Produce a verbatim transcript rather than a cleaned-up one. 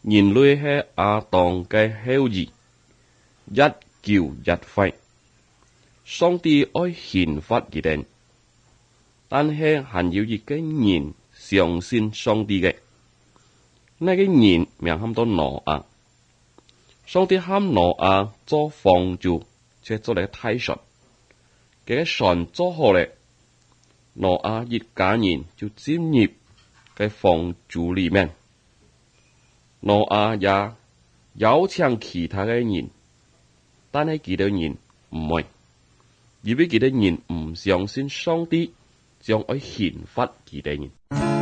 人類係亞當嘅後裔，一朝一夕，上帝愛憲法佢哋，但係還有一個人相信上帝嘅，那個人名喊到挪亞。上帝喊挪亞做方舟，即係做嚟大船。佢個船做好咧，挪亞一家人就進入嘅方舟裏面。挪亞也邀請其他嘅人，但係幾多人唔會，因為幾多人唔相信上帝將愛憲法幾多人。